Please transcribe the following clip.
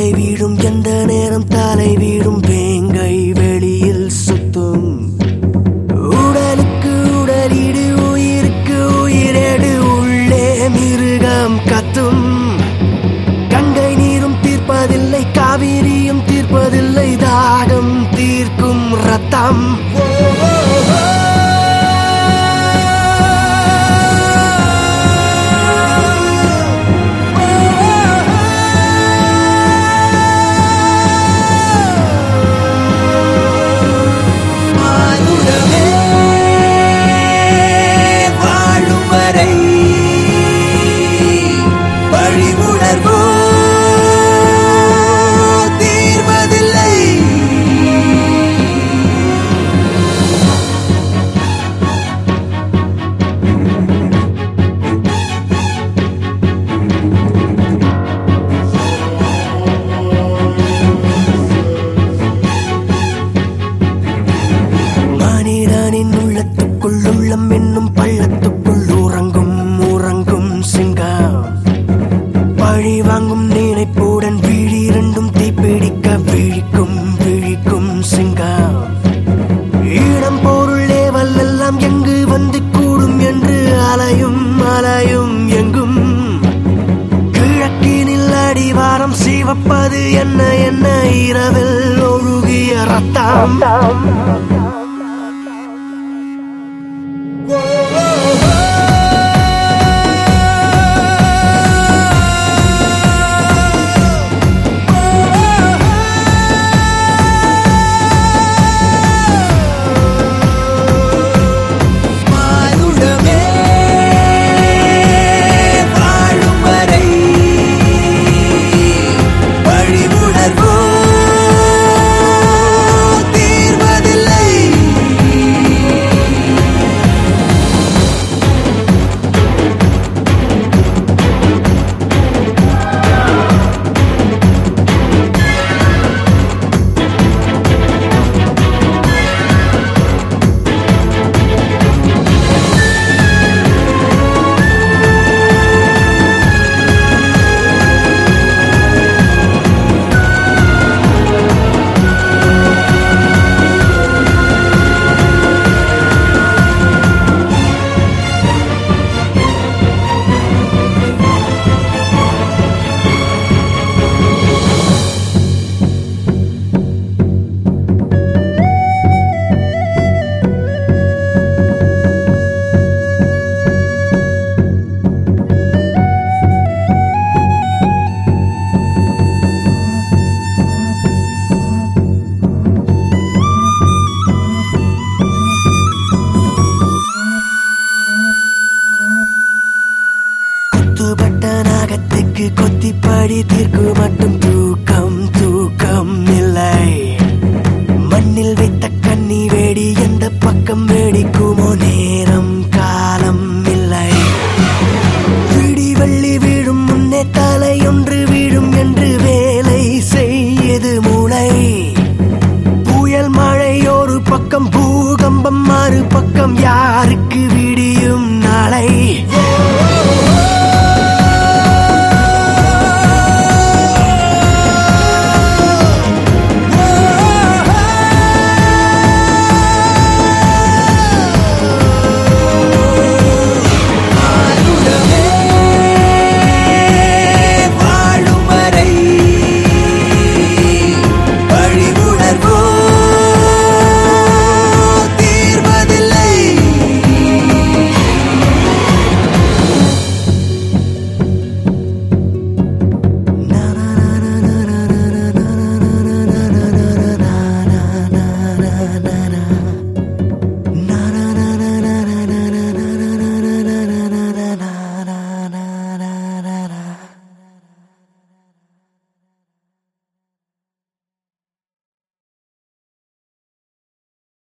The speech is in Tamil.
வீடும் எந்த நேரம் தலை வீடும் வேங்கை வெளியில் சுத்தும் உடலுக்கு உடலீடு உயிருக்கு உயிரேடு உள்ளே மிருகம் கத்தும் கங்கை நீரும் தீர்ப்பதில்லை காவிரியும் தீர்ப்பதில்லை தாகம் தீர்க்கும் ரத்தம் உள்ளம் என்னும் பள்ளத்துக்குள் உறங்கும் சிங்கம் பழி வாங்கும் நினைப்புடன் விழி இரண்டும் தீப்பிடிக்க விழிக்கும் சிங்கம் இடம் பொருள் ஏவல் எல்லாம் எங்கு வந்து கூடும் என்று அலையும் எங்கும் கிழக்கினில் அடிவாரம் சிவப்பது என்ன இரவில் ஒழுகிய ரத்தம் கொத்திப்படி தீர்க்கு மட்டும்